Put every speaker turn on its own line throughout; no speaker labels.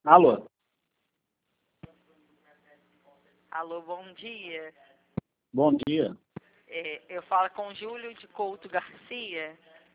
Alô?
Alô, bom dia.
Bom dia.
Eu falo com Júlio de Couto Garcia.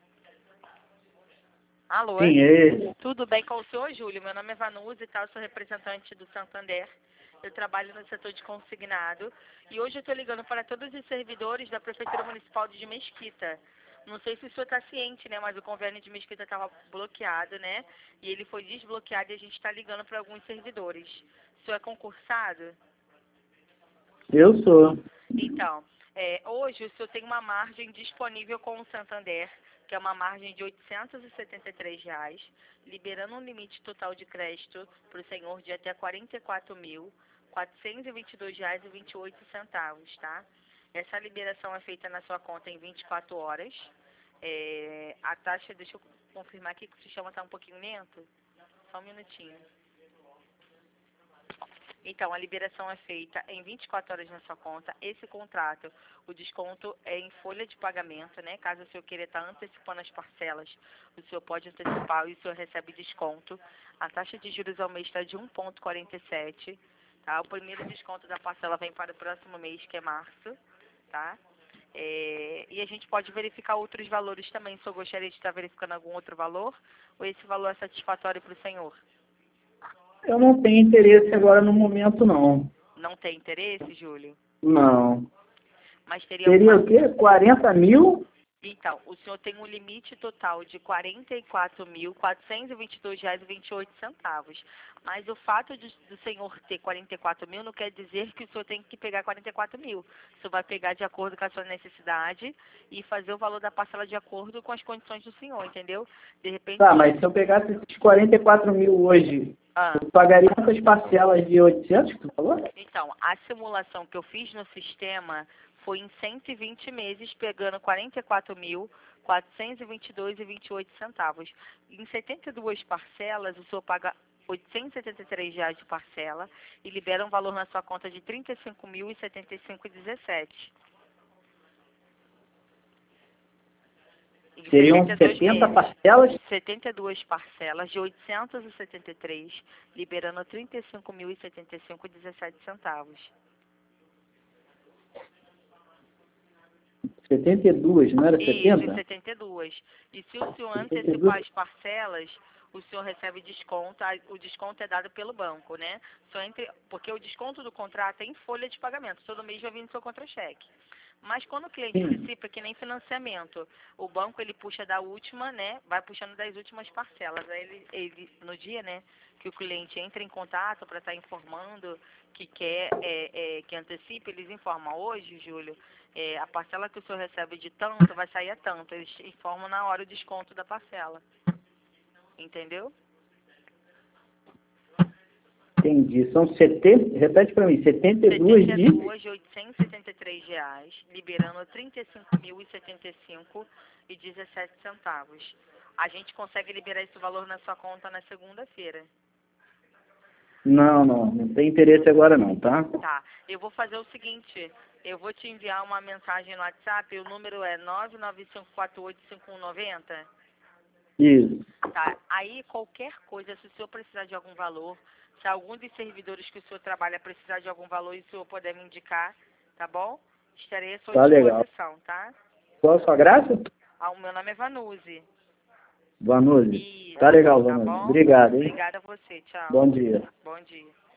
Alô?
Sim, é ele.
Tudo bem com o senhor, Júlio? Meu nome é Vanusa e tal, sou representante do Santander. Eu trabalho no setor de consignado e hoje eu estou ligando para todos os servidores da Prefeitura Municipal de Mesquita. Não sei se o senhor está ciente, né, mas o convênio de Mesquita estava bloqueado, né, e ele foi desbloqueado e a gente está ligando para alguns servidores. O senhor é concursado?
Eu sou.
Então, hoje o senhor tem uma margem disponível com o Santander, que é uma margem de R$ 873, liberando um limite total de crédito para o senhor de até R$ 44.422,28, tá? Essa liberação é feita na sua conta em 24 horas. A taxa, deixa eu confirmar aqui que o sistema está um pouquinho lento. Só um minutinho. Então, a liberação é feita em 24 horas na sua conta. Esse contrato, o desconto é em folha de pagamento, né? Caso o senhor queira estar antecipando as parcelas, o senhor pode antecipar e o senhor recebe desconto. A taxa de juros ao mês está de 1,47, tá? O primeiro desconto da parcela vem para o próximo mês, que é março, tá? E a gente pode verificar outros valores também. Se o senhor gostaria de estar verificando algum outro valor, ou esse valor é satisfatório para o senhor?
Eu não tenho interesse agora no momento, não.
Não tem interesse, Júlio?
Não.
Mas teria
Seria
alguma...
o quê? 40 mil?
Então, o senhor tem um limite total de R$ 44.422,28. Mas o fato do senhor ter 44 mil não quer dizer que o senhor tem que pegar 44 mil. O senhor vai pegar de acordo com a sua necessidade e fazer o valor da parcela de acordo com as condições do senhor, entendeu? De repente...
Tá, mas se eu pegasse esses 44 mil hoje, eu pagaria essas parcelas de 800 que tu falou?
Então, a simulação que eu fiz no sistema foi em 120 meses, pegando R$ 44.422,28. Em 72 parcelas, o senhor paga R$ 873 de parcela e libera um valor na sua conta de R$ 35.075,17.
Seriam 70 parcelas?
72 parcelas de 873, liberando R$ 35.075,17.
72, não era 70?
Isso, 72. E se o senhor
72?
antecipar as parcelas, o senhor recebe desconto. O desconto é dado pelo banco, né? Porque o desconto do contrato é em folha de pagamento. Todo mês vai vir no seu contra-cheque. Mas quando o cliente antecipa, é que nem financiamento. O banco, ele puxa da última, né? Vai puxando das últimas parcelas. Aí ele no dia, né, que o cliente entra em contato para estar informando que quer que antecipe, eles informam hoje, Júlio, a parcela que o senhor recebe de tanto vai sair a tanto. Eles informam na hora o desconto da parcela. Entendeu?
Entendi. São 70, repete para mim, 72 de...
72 de R$ 873, liberando R$ 35.075,17. A gente consegue liberar esse valor na sua conta na segunda-feira.
Não tem interesse agora não, tá?
Tá, eu vou fazer o seguinte, eu vou te enviar uma mensagem no WhatsApp, o número é 995485190.
Isso.
Tá, aí qualquer coisa, se o senhor precisar de algum valor, se algum dos servidores que o senhor trabalha precisar de algum valor e o senhor puder me indicar, tá bom? Estarei à sua disposição, tá?
Qual a sua graça?
O meu nome é Vanuzi.
Vanuzi.
Isso,
Tá legal,
tá
Vanuzi.
bom?
Obrigado, hein?
Obrigada a você, tchau.
Bom dia.
Bom dia.